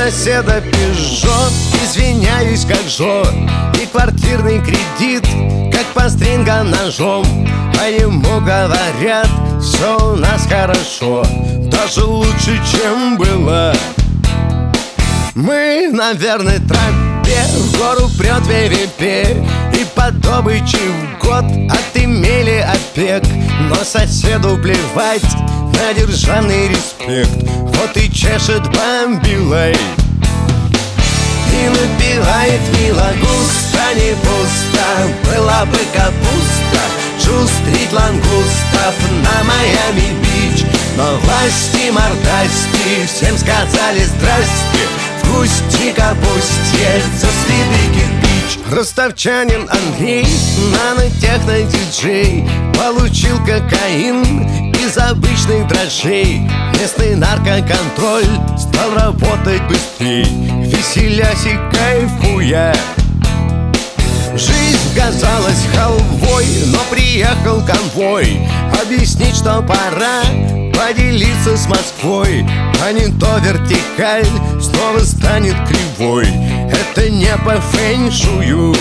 соседа Пежо, извиняюсь как Жо. И квартирный кредит, как по стрингам ножом. По нему говорят, все у нас хорошо, даже лучше, чем было. Мы на верной тропе, в гору прет ВВП, и по добыче в год отымели опек. Но соседу плевать на державный респект, вот и чешет бомбилой и напевает мило: густо не пусто, была бы капуста, шустрить лангустов на Майами-Бич. Но власти мордасти всем сказали здрасте, в густи капусте за следы кирпич. Ростовчанин Андрей, нанотехно-диджей, получил кокаин из обычных дрожжей. Местный наркоконтроль стал работать быстрей, веселясь и кайфуя. Жизнь казалась халвой, но приехал конвой объяснить, что пора поделиться с Москвой. А не то вертикаль снова станет кривой, это не по фэншую.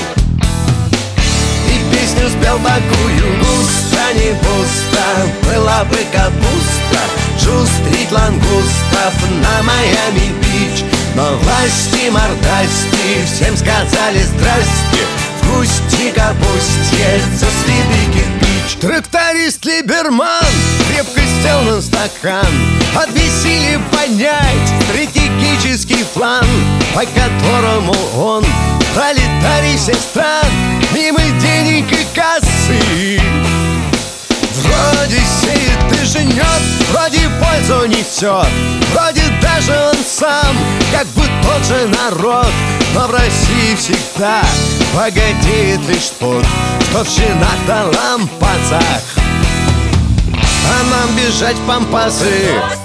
И песню спел такую: густо не пусто, была бы капуста, шустрить лангустов на Майами-Бич. Но власти мордасти всем сказали здрасте, в густи капусте за следы кирпич. Тракторист Либерман крепко сел на стакан, от веселья понять стратегический план, по которому он, пролетарий всех стран, мимо денег и кассы, вроде сеет и женет, вроде пользу несет, вроде даже он сам, как бы тот же народ. Но в России всегда богатеет лишь тот, кто в чинах да лампасах. А нам бежать в пампасы,